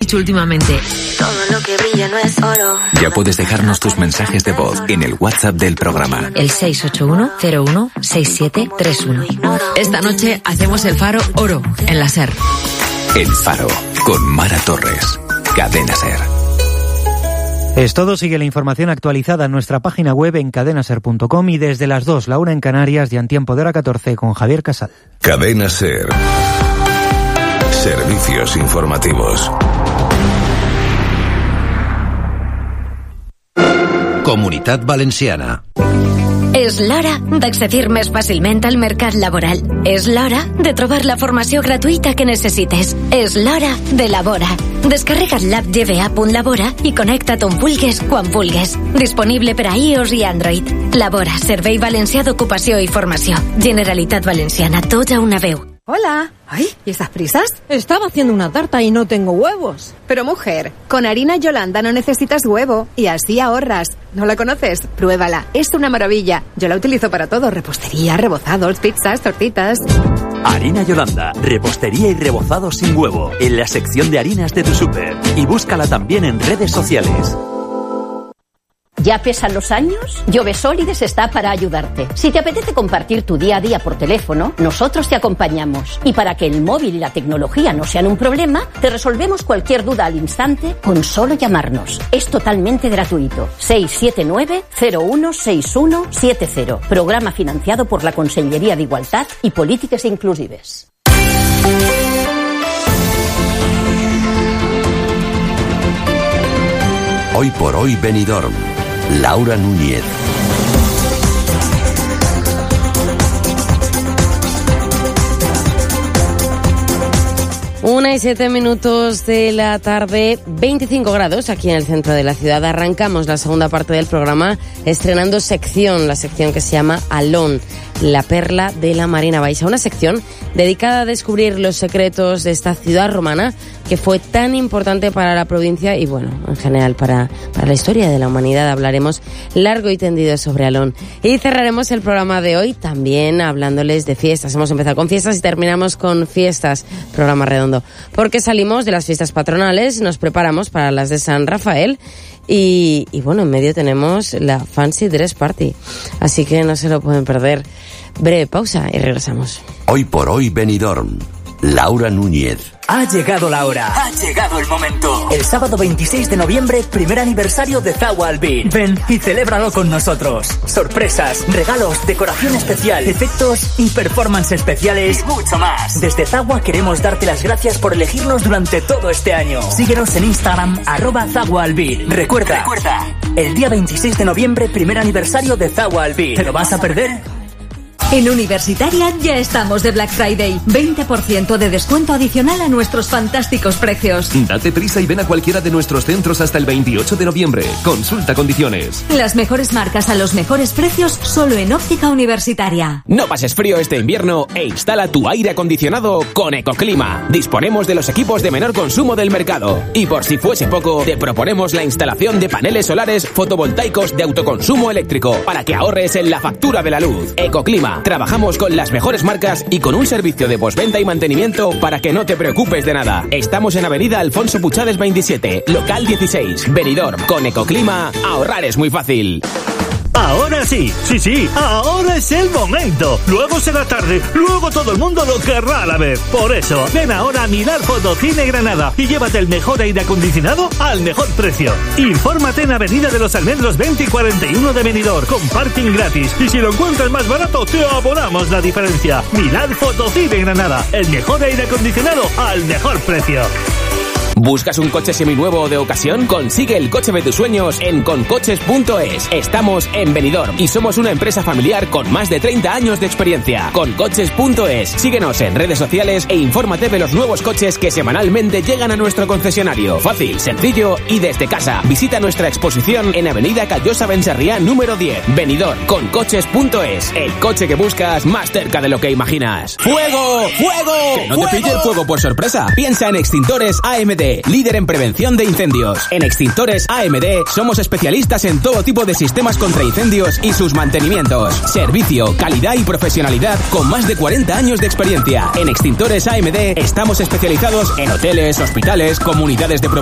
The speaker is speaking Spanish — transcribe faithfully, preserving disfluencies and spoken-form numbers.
dicho últimamente. Todo lo que brilla no es oro. Ya puedes dejarnos tus mensajes de voz en el WhatsApp del programa. El seis ocho uno cero uno seis siete tres uno. Esta noche hacemos el Faro Oro en la SER. El Faro, con Mara Torres. Cadena SER. Es todo. Sigue la información actualizada en nuestra página web en cadena ser punto com y desde las dos, la una en Canarias, y en tiempo de hora catorce con Javier Casal. Cadena SER. Servicios informativos. Comunitat Valenciana. És l'hora d'accedir més fàcilment al mercat laboral. És l'hora de trobar la formació gratuïta que necessites. És l'hora de Labora. Descarrega't l'app ge ve a punt labora i connecta't on vulgues, quan vulgues. Disponible per a iOS i Android. Labora, Servei Valencià d'Ocupació i Formació. Generalitat Valenciana, tots a una veu. Hola. Ay, ¿y esas prisas? Estaba haciendo una tarta y no tengo huevos. Pero mujer, con harina Yolanda no necesitas huevo y así ahorras. ¿No la conoces? Pruébala, es una maravilla. Yo la utilizo para todo, repostería, rebozados, pizzas, tortitas. Harina Yolanda, repostería y rebozado sin huevo, en la sección de harinas de tu súper. Y búscala también en redes sociales. ¿Ya pesan los años? Llovesólides está para ayudarte. Si te apetece compartir tu día a día por teléfono, nosotros te acompañamos. Y para que el móvil y la tecnología no sean un problema, te resolvemos cualquier duda al instante con solo llamarnos. Es totalmente gratuito. seis siete nueve cero uno seis uno siete cero. Programa financiado por la Consellería de Igualdad y Políticas Inclusives. Hoy por hoy Benidorm. Laura Núñez. Una y siete minutos de la tarde, veinticinco grados aquí en el centro de la ciudad. Arrancamos la segunda parte del programa estrenando sección, la sección que se llama Alón, la perla de la Marina Baixa. Una sección dedicada a descubrir los secretos de esta ciudad romana que fue tan importante para la provincia y, bueno, en general para, para la historia de la humanidad. Hablaremos largo y tendido sobre Alón. Y cerraremos el programa de hoy también hablándoles de fiestas. Hemos empezado con fiestas y terminamos con fiestas, programa redondo. Porque salimos de las fiestas patronales, nos preparamos para las de San Rafael y, y bueno, en medio tenemos la Fancy Dress Party. Así que no se lo pueden perder. Breve pausa y regresamos. Hoy por hoy Benidorm. Laura Núñez. Ha llegado la hora. Ha llegado el momento. El sábado veintiséis de noviembre, primer aniversario de Zagua Albir. Ven y celébralo con nosotros. Sorpresas, regalos, decoración especial, efectos y performance especiales y mucho más. Desde Zagua queremos darte las gracias por elegirnos durante todo este año. Síguenos en Instagram, arroba Zagua Albir. Recuerda, Recuerda, el día veintiséis de noviembre, primer aniversario de Zagua Albir. ¿Te lo vas a perder? En Universitaria ya estamos de Black Friday. veinte por ciento de descuento adicional a nuestros fantásticos precios. Date prisa y ven a cualquiera de nuestros centros hasta el veintiocho de noviembre. Consulta condiciones. Las mejores marcas a los mejores precios solo en Óptica Universitaria. No pases frío este invierno e instala tu aire acondicionado con Ecoclima. Disponemos de los equipos de menor consumo del mercado. Y por si fuese poco, te proponemos la instalación de paneles solares fotovoltaicos de autoconsumo eléctrico para que ahorres en la factura de la luz. Ecoclima. Trabajamos con las mejores marcas y con un servicio de postventa y mantenimiento para que no te preocupes de nada. Estamos en Avenida Alfonso Puchades veintisiete, local dieciséis, Benidorm. Con Ecoclima, ahorrar es muy fácil. Ahora sí, sí, sí, ahora es el momento. Luego será tarde, luego todo el mundo lo querrá a la vez. Por eso, ven ahora a Milar Fotocine Granada y llévate el mejor aire acondicionado al mejor precio. Infórmate en Avenida de los Almendros veinte y cuarenta y uno de Benidorm, con parking gratis. Y si lo encuentras más barato, te abonamos la diferencia. Milar Fotocine Granada, el mejor aire acondicionado al mejor precio. ¿Buscas un coche seminuevo o de ocasión? Consigue el coche de tus sueños en concoches punto es. Estamos en Benidorm y somos una empresa familiar con más de treinta años de experiencia. concoches punto es. Síguenos en redes sociales e infórmate de los nuevos coches que semanalmente llegan a nuestro concesionario. Fácil, sencillo y desde casa. Visita nuestra exposición en Avenida Callosa Bensarriá número diez. Benidorm. concoches punto es. El coche que buscas más cerca de lo que imaginas. ¡Fuego! ¡Fuego! Que no te pille el fuego por sorpresa. Piensa en Extintores A M D. Líder en prevención de incendios. En Extintores A M D somos especialistas en todo tipo de sistemas contra incendios y sus mantenimientos. Servicio, calidad y profesionalidad con más de cuarenta años de experiencia. En Extintores A M D estamos especializados en hoteles, hospitales, comunidades de propiedad